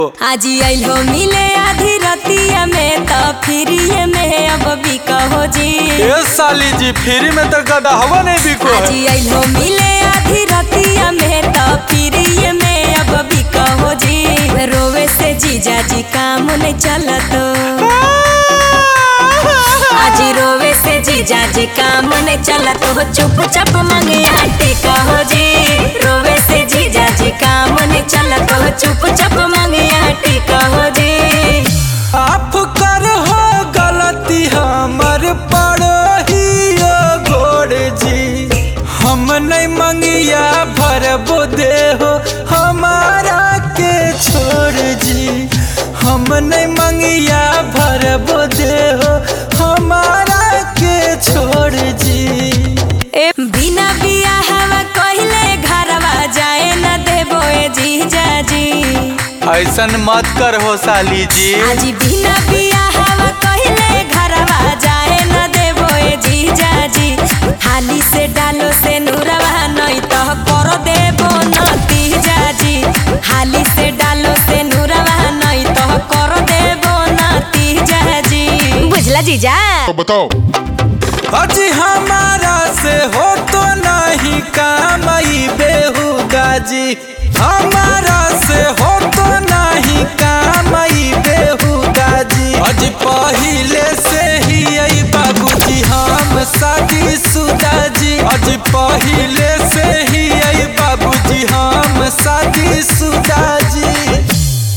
आजी आइल हो मिले आधी रतिया में तो फ्री में अब बिका हो जी। ए साली जी फ्री में तो गदहवा नहीं बिको। आजी आइल हो मिले आधी रतिया में तो फ्री में अब बिका हो जी। रोवे से जीजा जी काम नहीं चलत। आजी रोवे से जीजा जी काम नहीं चलत हो चुपचाप मांगे आटे का हो जी। रोवे से जीजा जी काम नहीं चलत हो चुपचाप मांगे आटे का हो जी। आप कर हो गलती हमर पड़ोही गोड़ जी। हम नहीं मंगिया भरबो दे हो हमारा के छोड़ जी। हम नहीं मंगिया भरबो दे हो हमारा के छोड़ जी। बिना बिया हवा कहले घरवा जाए न देबो ए जीजा जी। ऐसन मत कर हो साली जी। आजी बिना बिया हवा कहले घरवा जाए न देबो ए जीजा जी। हाली से डालो से नूरवा नहीं तो कर देबो न तीजा जी। हाली से डालो से नूरवा नहीं तो कर देबो न तीजा जी। बुझला जीजा? तो बताओ अजी हमारा से हो तो नहीं काम बेहुदा जी। हमारा से हो तो नहीं काम बेहुदा जी। अजी पहिले से ही बाबूजी हम शादी शुदा जी। अजी पहिले